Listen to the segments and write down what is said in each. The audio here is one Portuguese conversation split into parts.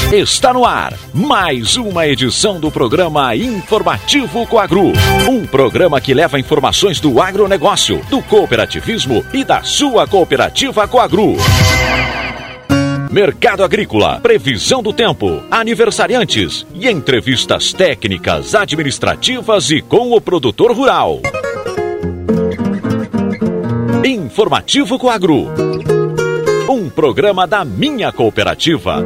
Está no ar mais uma edição do programa Informativo Coagro. Um programa que leva informações do agronegócio, do cooperativismo e da sua cooperativa Coagro. Mercado agrícola, previsão do tempo, aniversariantes e entrevistas técnicas, administrativas e com o produtor rural. Informativo Coagro. Um programa da minha cooperativa.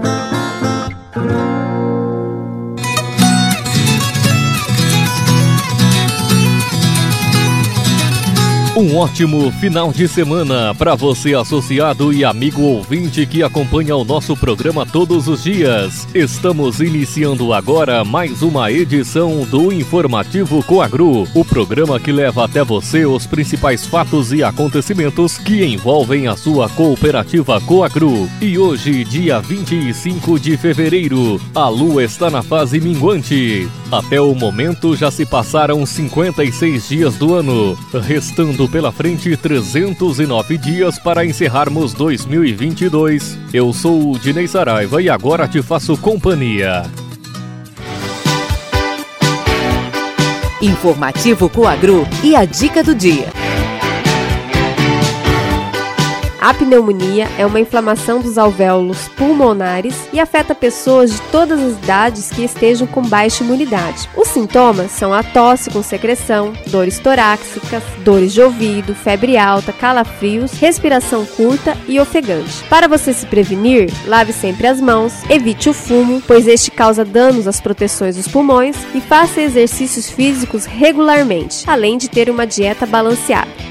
Um ótimo final de semana para você, associado e amigo ouvinte que acompanha o nosso programa todos os dias. Estamos iniciando agora mais uma edição do Informativo Coagro, o programa que leva até você os principais fatos e acontecimentos que envolvem a sua cooperativa Coagro. E hoje, dia 25 de fevereiro, a lua está na fase minguante. Até o momento já se passaram 56 dias do ano, restando pela frente 309 dias para encerrarmos 2022. Eu sou o Dinei Saraiva e agora te faço companhia. Informativo Coagro e a dica do dia. A pneumonia é uma inflamação dos alvéolos pulmonares e afeta pessoas de todas as idades que estejam com baixa imunidade. Os sintomas são a tosse com secreção, dores torácicas, dores de ouvido, febre alta, calafrios, respiração curta e ofegante. Para você se prevenir, lave sempre as mãos, evite o fumo, pois este causa danos às proteções dos pulmões, e faça exercícios físicos regularmente, além de ter uma dieta balanceada.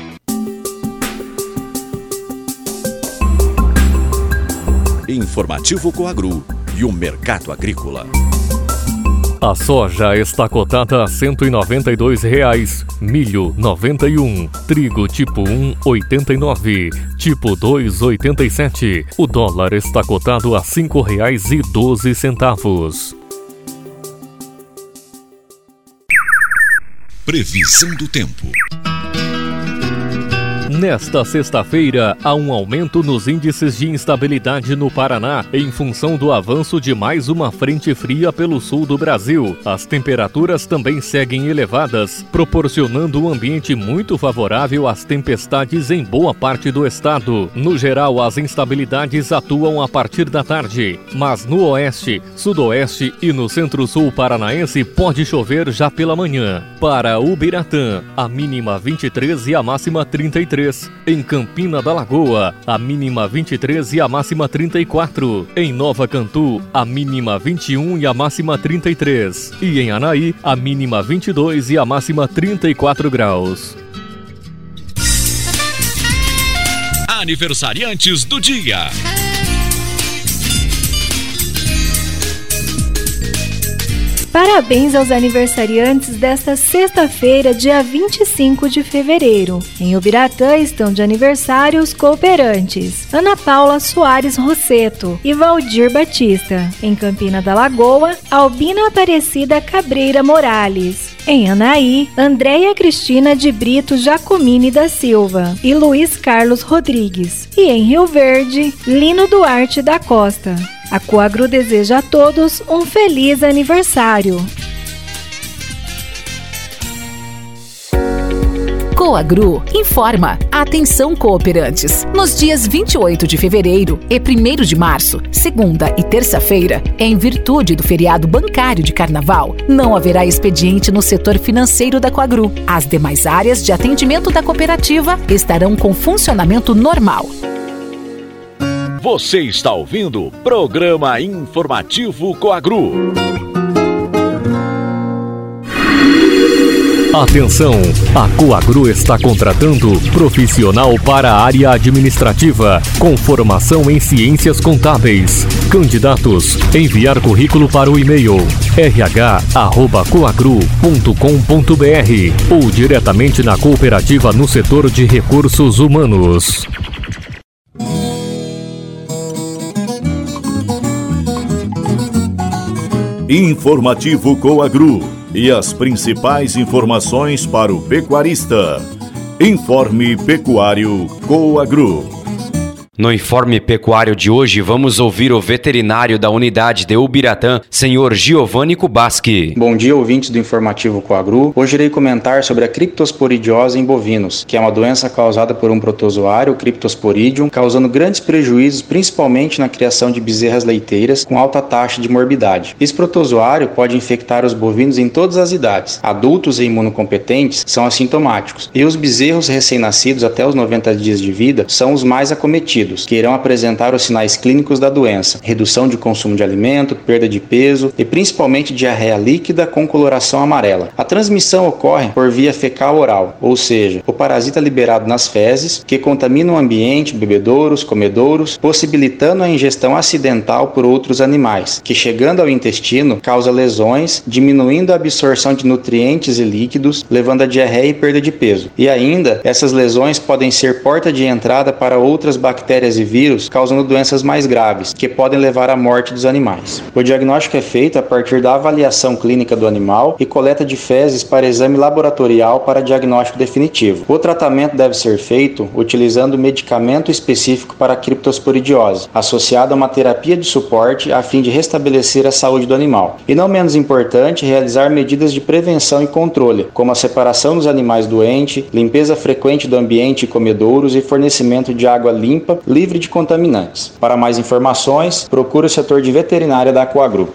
Informativo Coagro e o mercado agrícola. A soja está cotada a R$ 192,00, milho 91, trigo tipo 1, 89, tipo 2, 87. O dólar está cotado a R$ 5,12. Previsão do tempo. Nesta sexta-feira, há um aumento nos índices de instabilidade no Paraná em função do avanço de mais uma frente fria pelo sul do Brasil. As temperaturas também seguem elevadas, proporcionando um ambiente muito favorável às tempestades em boa parte do estado. No geral, as instabilidades atuam a partir da tarde, mas no oeste, sudoeste e no centro-sul paranaense pode chover já pela manhã. Para Ubiratã, a mínima 23 e a máxima 33. Em Campina da Lagoa, a mínima 23 e a máxima 34. Em Nova Cantu, a mínima 21 e a máxima 33. E em Anaí, a mínima 22 e a máxima 34 graus. Aniversariantes do dia. Parabéns aos aniversariantes desta sexta-feira, dia 25 de fevereiro. Em Ubiratã estão de aniversário os cooperantes Ana Paula Soares Rosseto e Valdir Batista. Em Campina da Lagoa, Albina Aparecida Cabreira Morales. Em Anaí, Andréia Cristina de Brito Jacomini da Silva e Luiz Carlos Rodrigues. E em Rio Verde, Lino Duarte da Costa. A Coagro deseja a todos um feliz aniversário. Coagro informa. Atenção, cooperantes. Nos dias 28 de fevereiro e 1º de março, segunda e terça-feira, em virtude do feriado bancário de carnaval, não haverá expediente no setor financeiro da Coagro. As demais áreas de atendimento da cooperativa estarão com funcionamento normal. Você está ouvindo o programa Informativo Coagro. Atenção! A Coagro está contratando profissional para a área administrativa, com formação em ciências contábeis. Candidatos, enviar currículo para o e-mail rh@coagro.com.br ou diretamente na cooperativa no setor de recursos humanos. Informativo Coagro e as principais informações para o pecuarista. Informe Pecuário Coagro. No Informe Pecuário de hoje, vamos ouvir o veterinário da unidade de Ubiratã, senhor Giovanni Kubaski. Bom dia, ouvintes do Informativo Coagru. Hoje irei comentar sobre a criptosporidiose em bovinos, que é uma doença causada por um protozoário, o Cryptosporidium, causando grandes prejuízos, principalmente na criação de bezerras leiteiras com alta taxa de morbidade. Esse protozoário pode infectar os bovinos em todas as idades. Adultos e imunocompetentes são assintomáticos, e os bezerros recém-nascidos até os 90 dias de vida são os mais acometidos, que irão apresentar os sinais clínicos da doença: redução de consumo de alimento, perda de peso e principalmente diarreia líquida com coloração amarela. A transmissão ocorre por via fecal-oral, ou seja, o parasita liberado nas fezes, que contamina o ambiente, bebedouros, comedouros, possibilitando a ingestão acidental por outros animais, que chegando ao intestino causa lesões, diminuindo a absorção de nutrientes e líquidos, levando a diarreia e perda de peso. E ainda, essas lesões podem ser porta de entrada para outras bactérias e vírus, causando doenças mais graves, que podem levar à morte dos animais. O diagnóstico é feito a partir da avaliação clínica do animal e coleta de fezes para exame laboratorial para diagnóstico definitivo. O tratamento deve ser feito utilizando medicamento específico para a criptosporidiose, associado a uma terapia de suporte a fim de restabelecer a saúde do animal. E não menos importante, realizar medidas de prevenção e controle, como a separação dos animais doentes, limpeza frequente do ambiente e comedouros e fornecimento de água limpa, livre de contaminantes. Para mais informações, procure o setor de veterinária da Coagru.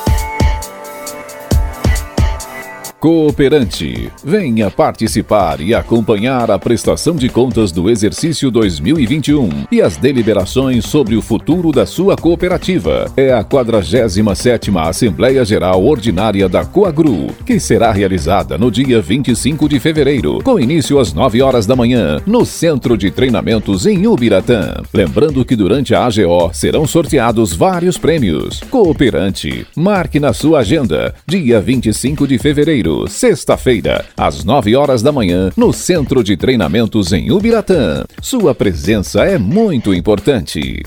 Cooperante, venha participar e acompanhar a prestação de contas do exercício 2021 e as deliberações sobre o futuro da sua cooperativa. É a 47ª Assembleia Geral Ordinária da Coagru, que será realizada no dia 25 de fevereiro, com início às 9 horas da manhã, no Centro de Treinamentos em Ubiratã. Lembrando que durante a AGO serão sorteados vários prêmios. Cooperante, marque na sua agenda, dia 25 de fevereiro, sexta-feira, às 9 horas da manhã, no Centro de Treinamentos em Ubiratã. Sua presença é muito importante.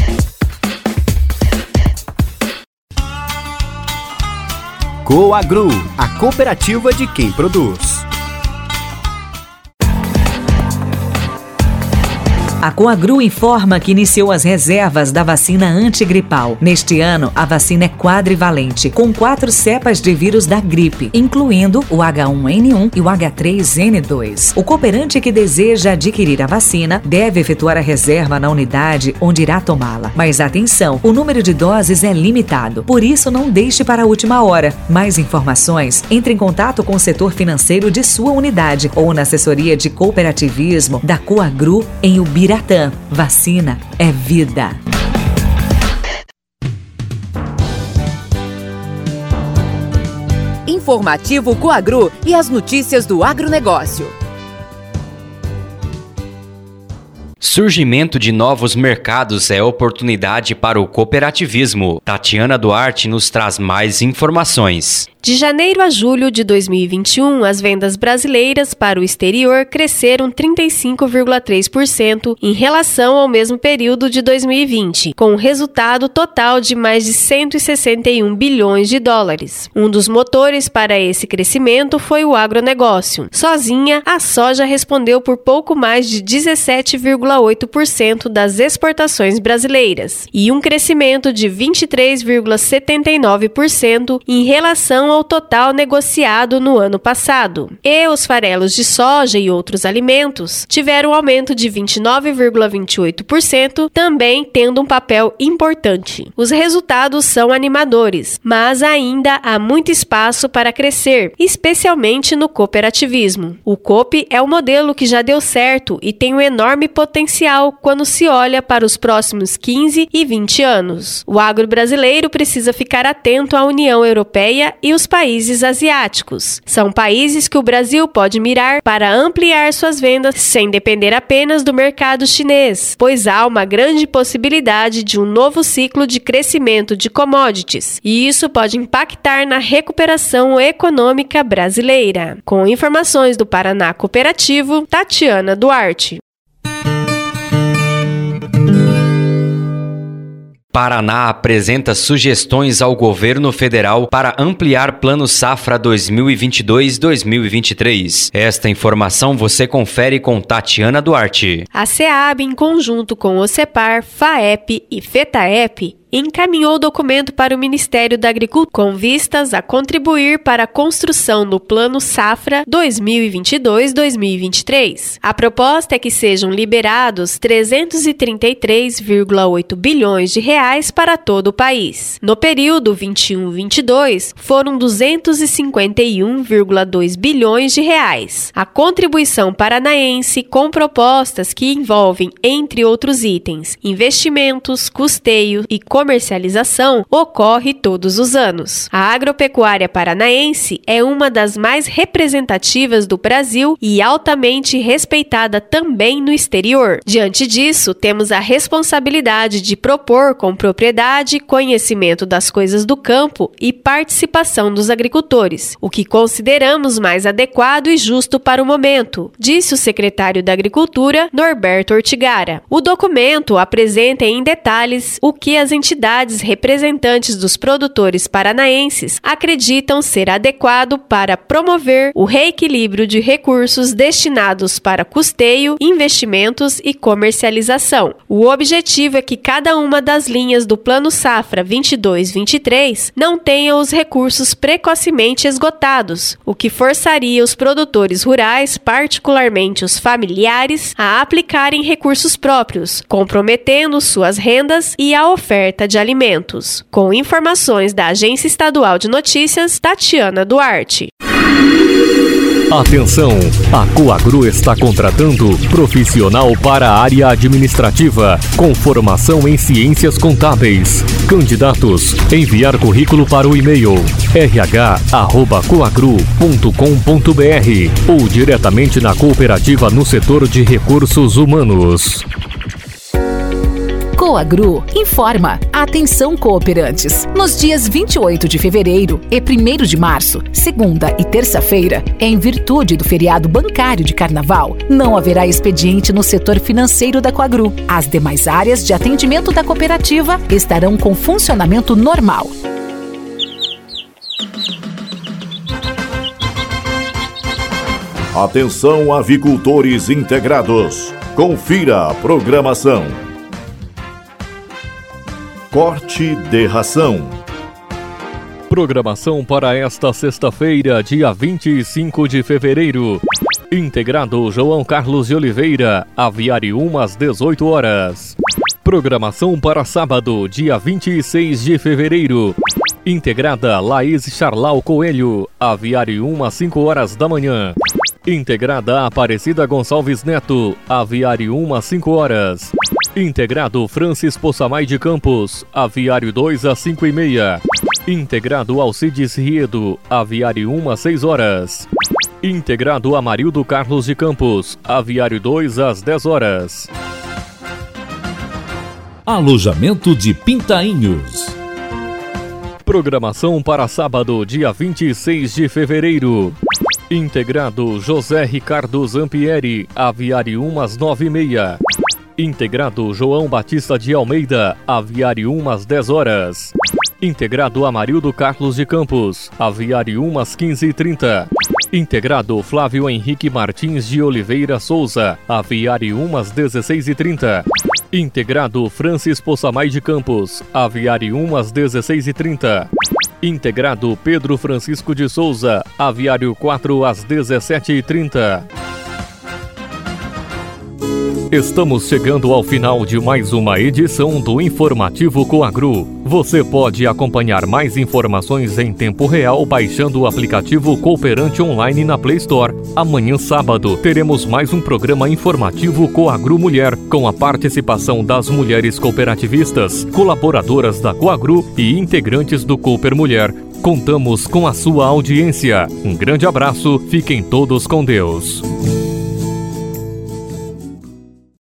Coagru, a cooperativa de quem produz. A Coagru informa que iniciou as reservas da vacina antigripal. Neste ano, a vacina é quadrivalente, com 4 cepas de vírus da gripe, incluindo o H1N1 e o H3N2. O cooperante que deseja adquirir a vacina deve efetuar a reserva na unidade onde irá tomá-la. Mas atenção, o número de doses é limitado, por isso não deixe para a última hora. Mais informações, entre em contato com o setor financeiro de sua unidade ou na assessoria de cooperativismo da Coagru em Ubiratã. Vacina é vida. Informativo Coagru e as notícias do agronegócio. Surgimento de novos mercados é oportunidade para o cooperativismo. Tatiana Duarte nos traz mais informações. De janeiro a julho de 2021, as vendas brasileiras para o exterior cresceram 35,3% em relação ao mesmo período de 2020, com um resultado total de mais de 161 bilhões de dólares. Um dos motores para esse crescimento foi o agronegócio. Sozinha, a soja respondeu por pouco mais de 17,8% das exportações brasileiras e um crescimento de 23,79% em relação ao total negociado no ano passado. E os farelos de soja e outros alimentos tiveram um aumento de 29,28%, também tendo um papel importante. Os resultados são animadores, mas ainda há muito espaço para crescer, especialmente no cooperativismo. O COP é um modelo que já deu certo e tem um enorme potencial quando se olha para os próximos 15 e 20 anos. O agro brasileiro precisa ficar atento à União Europeia e os países asiáticos. São países que o Brasil pode mirar para ampliar suas vendas sem depender apenas do mercado chinês, pois há uma grande possibilidade de um novo ciclo de crescimento de commodities, e isso pode impactar na recuperação econômica brasileira. Com informações do Paraná Cooperativo, Tatiana Duarte. Paraná apresenta sugestões ao governo federal para ampliar Plano Safra 2022-2023. Esta informação você confere com Tatiana Duarte. A SEAB, em conjunto com o CEPAR, FAEP e FETAEP, encaminhou o documento para o Ministério da Agricultura com vistas a contribuir para a construção do Plano Safra 2022-2023. A proposta é que sejam liberados 333,8 bilhões de reais para todo o país. No período 21-22, foram 251,2 bilhões de reais. A contribuição paranaense, com propostas que envolvem, entre outros itens, investimentos, custeio e comercialização, ocorre todos os anos. A agropecuária paranaense é uma das mais representativas do Brasil e altamente respeitada também no exterior. Diante disso, temos a responsabilidade de propor com propriedade, conhecimento das coisas do campo e participação dos agricultores, o que consideramos mais adequado e justo para o momento, disse o secretário da Agricultura, Norberto Ortigara. O documento apresenta em detalhes o que as entidades representantes dos produtores paranaenses acreditam ser adequado para promover o reequilíbrio de recursos destinados para custeio, investimentos e comercialização. O objetivo é que cada uma das linhas do Plano Safra 22-23 não tenha os recursos precocemente esgotados, o que forçaria os produtores rurais, particularmente os familiares, a aplicarem recursos próprios, comprometendo suas rendas e a oferta de alimentos. Com informações da Agência Estadual de Notícias, Tatiana Duarte. Atenção! A Coagro está contratando profissional para a área administrativa, com formação em ciências contábeis. Candidatos, enviar currículo para o e-mail rh@coagro.com.br ou diretamente na cooperativa no setor de recursos humanos. Coagro informa. Atenção, cooperantes. Nos dias 28 de fevereiro e 1º de março, segunda e terça-feira, em virtude do feriado bancário de Carnaval, não haverá expediente no setor financeiro da Coagro. As demais áreas de atendimento da cooperativa estarão com funcionamento normal. Atenção, avicultores integrados. Confira a programação. Corte de ração. Programação para esta sexta-feira, dia 25 de fevereiro. Integrado João Carlos de Oliveira, aviário 1 às 18 horas. Programação para sábado, dia 26 de fevereiro. Integrada Laís Charlau Coelho, aviário 1 às 5 horas da manhã. Integrada Aparecida Gonçalves Neto, aviário 1 às 5 horas. Integrado Francis Poçamai de Campos, aviário 2 às 5h30. Integrado Alcides Riedo, aviário 1 às 6 horas. Integrado Amarildo Carlos de Campos, aviário 2 às 10 horas. Alojamento de Pintainhos. Programação para sábado, dia 26 de fevereiro. Integrado José Ricardo Zampieri, aviário 1 às 9h30. Integrado João Batista de Almeida, aviário 1 às 10 horas. Integrado Amarildo Carlos de Campos, aviário 1 às 15h30. Integrado Flávio Henrique Martins de Oliveira Souza, aviário 1 às 16h30. Integrado Francis Poçamai de Campos, aviário 1 às 16h30. Integrado Pedro Francisco de Souza, aviário 4 às 17h30. Estamos chegando ao final de mais uma edição do Informativo Coagro. Você pode acompanhar mais informações em tempo real baixando o aplicativo Cooperante Online na Play Store. Amanhã, sábado, teremos mais um programa informativo Coagro Mulher, com a participação das mulheres cooperativistas, colaboradoras da Coagro e integrantes do Cooper Mulher. Contamos com a sua audiência. Um grande abraço, fiquem todos com Deus.